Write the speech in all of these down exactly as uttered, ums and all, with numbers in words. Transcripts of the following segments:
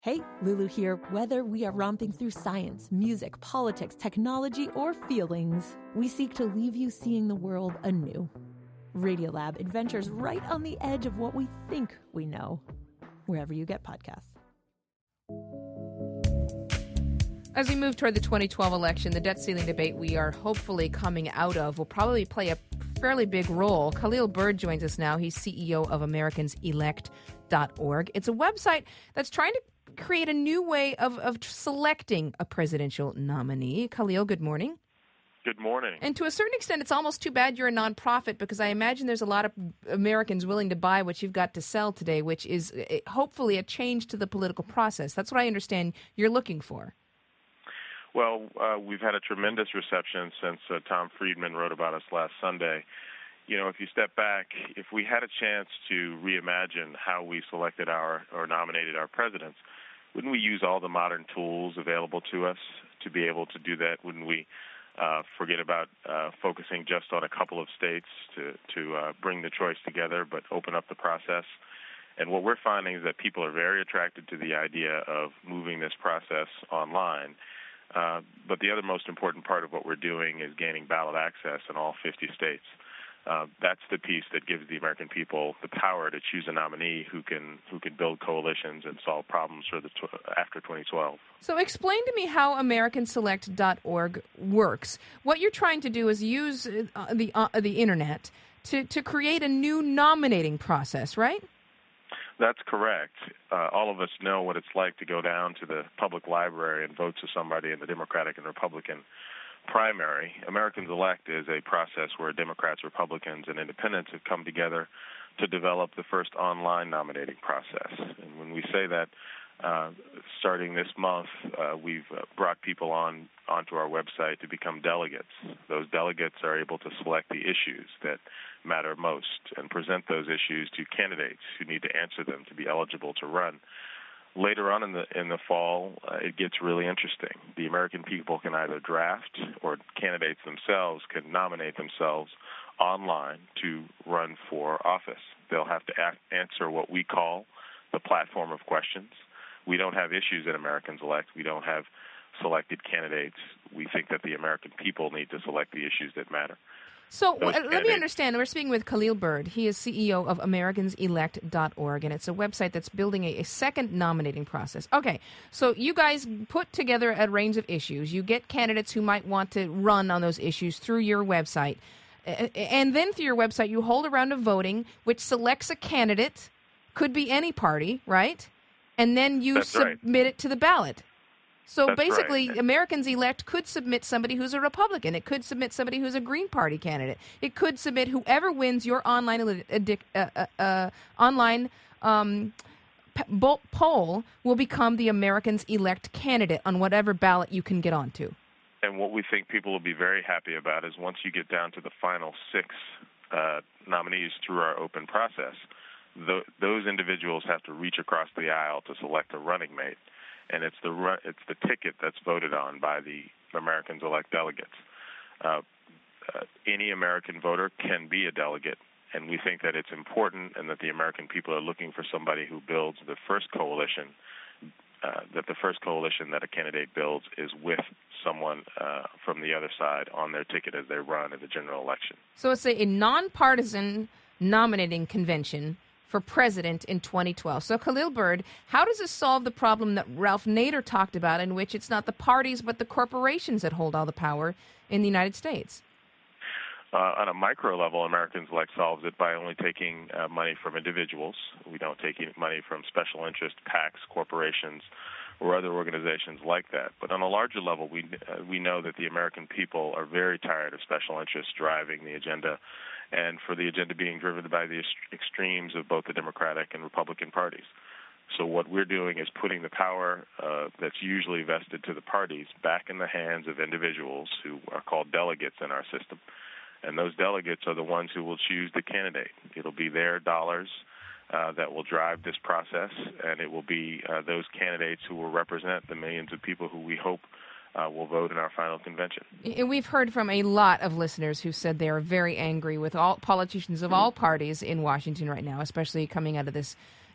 Hey, Lulu here. Whether we are romping through science, music, politics, technology, or feelings, we seek to leave you seeing the world anew. Radiolab adventures right on the edge of what we think we know, wherever you get podcasts. As we move toward the twenty twelve election, the debt ceiling debate we are hopefully coming out of will probably play a fairly big role. Khalil Byrd joins us now. He's C E O of Americans Elect dot org. It's a website that's trying to create a new way of, of selecting a presidential nominee. Khalil, good morning. Good morning. And to a certain extent, it's almost too bad you're a nonprofit, because I imagine there's a lot of Americans willing to buy what you've got to sell today, which is hopefully a change to the political process. That's what I understand you're looking for. Well, uh, we've had a tremendous reception since uh, Tom Friedman wrote about us last Sunday. You know, if you step back, if we had a chance to reimagine how we selected our or nominated our presidents, wouldn't we use all the modern tools available to us to be able to do that? Wouldn't we uh, forget about uh, focusing just on a couple of states to, to uh, bring the choice together, but open up the process? And what we're finding is that people are very attracted to the idea of moving this process online. Uh, but the other most important part of what we're doing is gaining ballot access in all fifty states. Uh, that's the piece that gives the American people the power to choose a nominee who can who can build coalitions and solve problems for the tw- after twenty twelve. So explain to me how Americans Select dot org works. What you're trying to do is use uh, the uh, the internet to, to create a new nominating process, right? That's correct. Uh, all of us know what it's like to go down to the public library and vote for somebody in the Democratic and Republican primary. Americans Elect is a process where Democrats, Republicans, and independents have come together to develop the first online nominating process. And when we say that, uh, starting this month, uh, we've uh, brought people on onto our website to become delegates. Those delegates are able to select the issues that matter most and present those issues to candidates who need to answer them to be eligible to run. Later on in the in the fall, uh, it gets really interesting. The American people can either draft, or candidates themselves can nominate themselves online to run for office. They'll have to act, answer what we call the platform of questions. We don't have issues at Americans Elect. We don't have selected candidates. We think that the American people need to select the issues that matter. So uh, let me understand. We're speaking with Khalil Byrd. He is C E O of Americans Elect dot org, and it's a website that's building a, a second nominating process. Okay, so you guys put together a range of issues. You get candidates who might want to run on those issues through your website. And then through your website, you hold a round of voting, which selects a candidate, could be any party, right? And then you That's submit right. it to the ballot. So That's basically, right. Americans Elect could submit somebody who's a Republican. It could submit somebody who's a Green Party candidate. It could submit whoever wins your online uh, uh, uh, online um, p- poll will become the Americans Elect candidate on whatever ballot you can get onto. And what we think people will be very happy about is once you get down to the final six uh, nominees through our open process, th- those individuals have to reach across the aisle to select a running mate. And it's the it's the ticket that's voted on by the Americans Elect delegates. Uh, uh, any American voter can be a delegate, and we think that it's important and that the American people are looking for somebody who builds the first coalition, uh, that the first coalition that a candidate builds is with someone uh, from the other side on their ticket as they run in the general election. So it's a, a nonpartisan nominating convention for president in twenty twelve. So, Khalil Byrd, how does this solve the problem that Ralph Nader talked about, in which it's not the parties but the corporations that hold all the power in the United States? Uh, on a micro level, Americans Elect solves it by only taking uh, money from individuals. We don't take any money from special interest PACs, corporations, or other organizations like that. But on a larger level, we uh, we know that the American people are very tired of special interests driving the agenda, and for the agenda being driven by the extremes of both the Democratic and Republican parties. So what we're doing is putting the power uh, that's usually vested to the parties back in the hands of individuals who are called delegates in our system. And those delegates are the ones who will choose the candidate. It'll be their dollars uh, that will drive this process, and it will be uh, those candidates who will represent the millions of people who we hope Uh, will vote in our final convention. And we've heard from a lot of listeners who said they are very angry with all politicians of all parties in Washington right now, especially coming out of this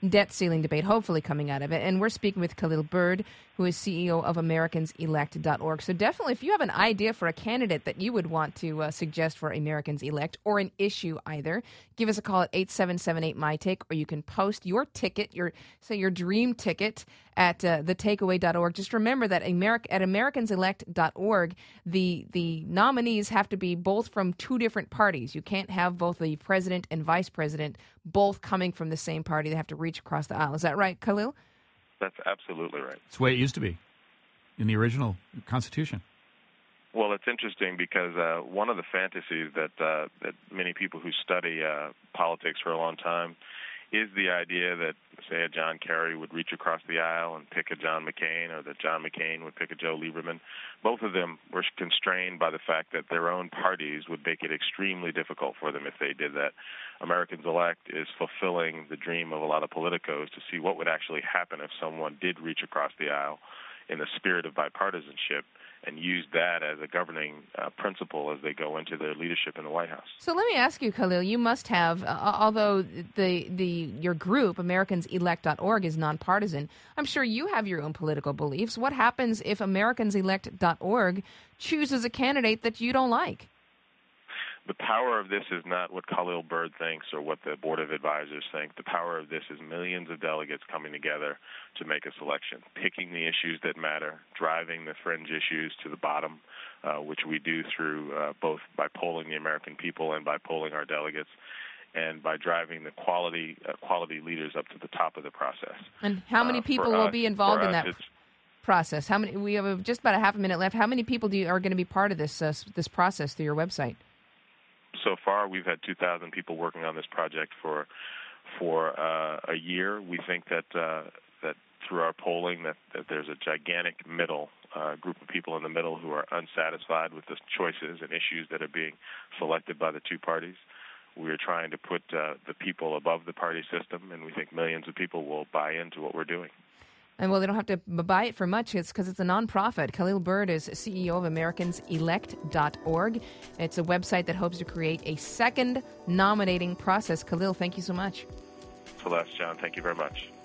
debt ceiling debate, hopefully coming out of it. And we're speaking with Khalil Byrd, who is C E O of Americans Elect dot org. So definitely, if you have an idea for a candidate that you would want to uh, suggest for Americans Elect, or an issue either, give us a call at eight seven seven eight, M Y T A K E, or you can post your ticket, your say your dream ticket, at uh, the takeaway dot org. Just remember that Ameri- at Americans Elect dot org, the, the nominees have to be both from two different parties. You can't have both the president and vice president both coming from the same party. They have to reach across the aisle. Is that right, Khalil? That's absolutely right. It's the way it used to be in the original Constitution. Well, it's interesting because uh, one of the fantasies that uh, that many people who study uh, politics for a long time is the idea that, say, a John Kerry would reach across the aisle and pick a John McCain, or that John McCain would pick a Joe Lieberman. Both of them were constrained by the fact that their own parties would make it extremely difficult for them if they did that. Americans Elect is fulfilling the dream of a lot of politicos to see what would actually happen if someone did reach across the aisle in the spirit of bipartisanship and use that as a governing uh, principle as they go into their leadership in the White House. So let me ask you, Khalil, you must have, uh, although the the your group, Americans Elect dot org, is nonpartisan, I'm sure you have your own political beliefs. What happens if Americans Elect dot org chooses a candidate that you don't like? The power of this is not what Khalil Byrd thinks or what the Board of Advisors think. The power of this is millions of delegates coming together to make a selection, picking the issues that matter, driving the fringe issues to the bottom, uh, which we do through uh, both by polling the American people and by polling our delegates, and by driving the quality uh, quality leaders up to the top of the process. And how many uh, people will us, be involved in us, that process? How many? We have just about a half a minute left. How many people do you, are going to be part of this uh, this process through your website? So far, we've had two thousand people working on this project for for uh, a year. We think that uh, that through our polling that, that there's a gigantic middle uh, group of people in the middle who are unsatisfied with the choices and issues that are being selected by the two parties. We are trying to put uh, the people above the party system, and we think millions of people will buy into what we're doing. And, well, they don't have to buy it for much. It's because it's a nonprofit. Khalil Byrd is C E O of Americans Elect dot org. It's a website that hopes to create a second nominating process. Khalil, thank you so much. Celeste, John, thank you very much.